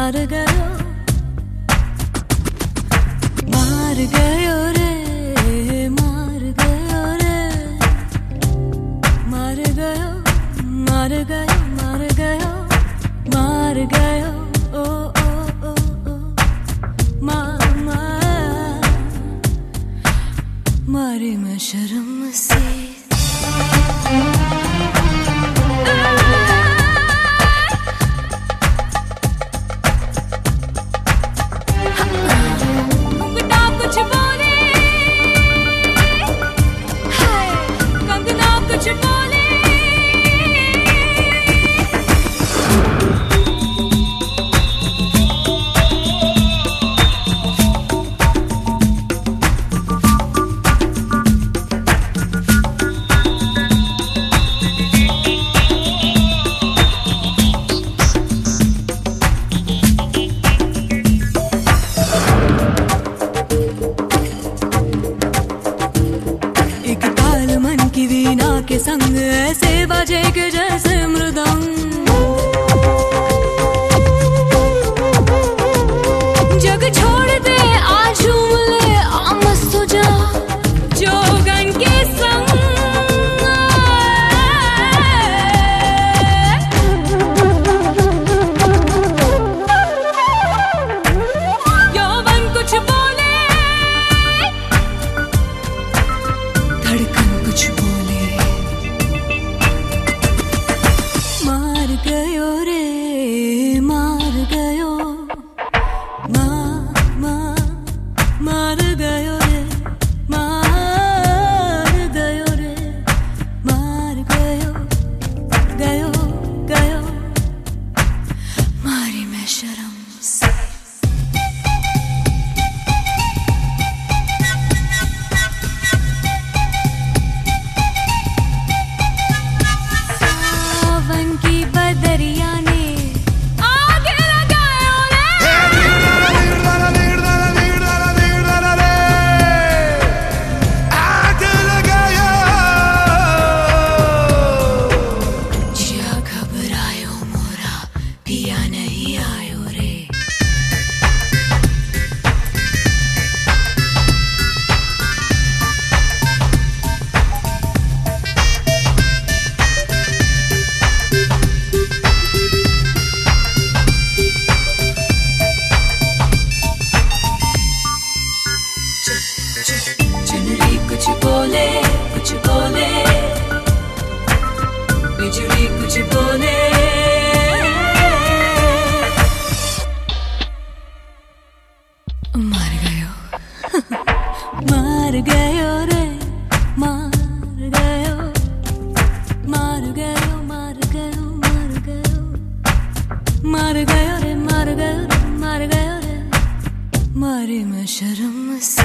मार गयो रे, मार गयो रे, मार गयो, मार गयो, मार गयो, मार गयो, ओ ओ ओ ओ, मारी मैं शर्म से। मन की वीणा के संग ऐसे बजे के जैसे मृदंग, जग छोड़ दे आज झूम ले आ मस्त हो जा जोगन के संग। यौवन कुछ बोले, धड़कन कुछ बोले, मार गयो रे, मार गयो, मार गयो रे, मार गयो रे, मार गयो, गयो गयो, मारी मैं शर्म से। चुनरी कुछ बोले, कुछ बोले, बिजली कुछ बोले, मार गयो मार गयो रे, मार गयो, मार गयो, मार गयो, मार गयो, मार गयो रे, मार गयो रे, मार गयो रे, मारी मैं शर्म से।